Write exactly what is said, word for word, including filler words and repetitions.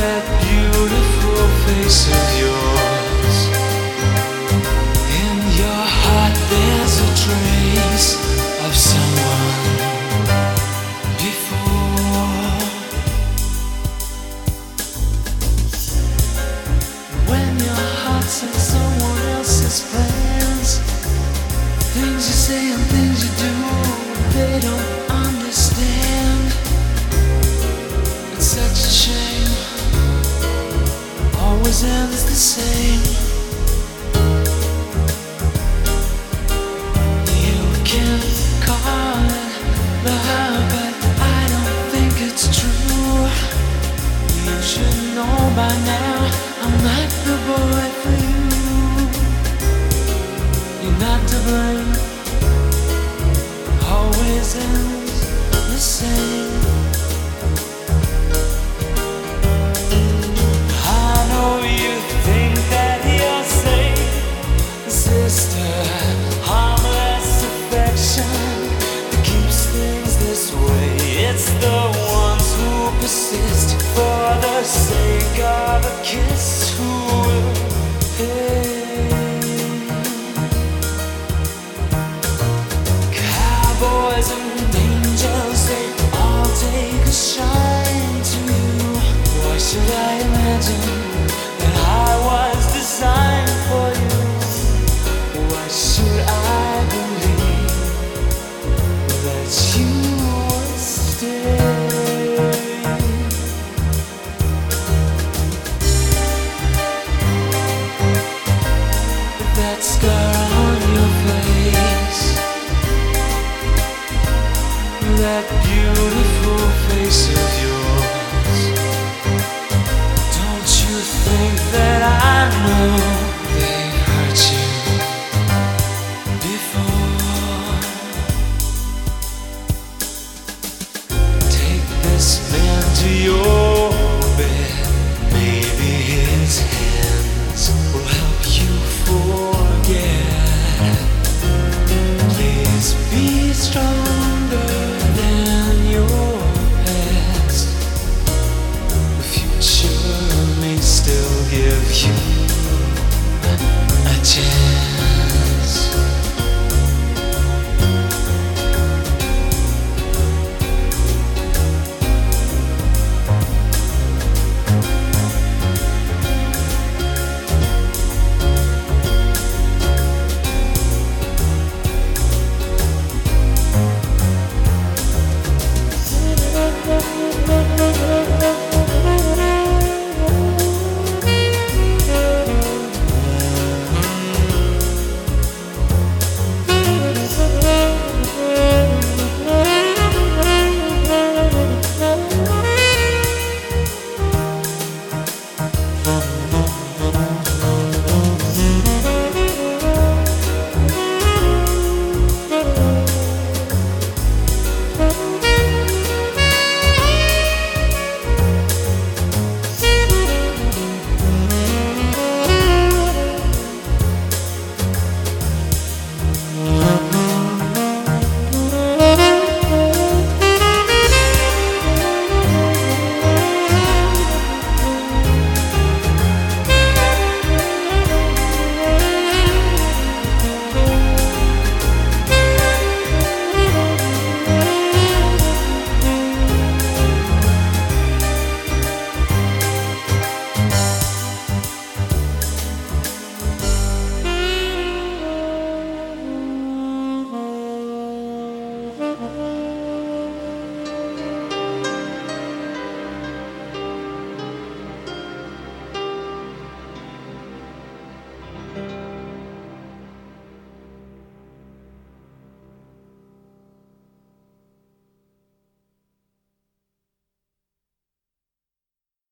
that beautiful face of yours. In your heart there's a trace of someone before. When your heart's in someone else's plans, things you say and things you do, they don't understand. It's such a shame, always ends the same. You can call it love, but I don't think it's true. You should know by now I'm not the boy for you. You're not to blame, always ends the same. I know you think that you're safe, sister. Harmless affection that keeps things this way. It's the ones who persist for the sake of a kiss who will pay. Cowboys and angels, they all take a shine to you. Why should I imagine that I was designed for you? Why should I believe that you would stay? That scar on your face, that beautiful face of yours. Don't you think that I know they've hurt you before? Take this man to your bed. Maybe his hands will help you forget. Please be stronger than your past. The future may still give you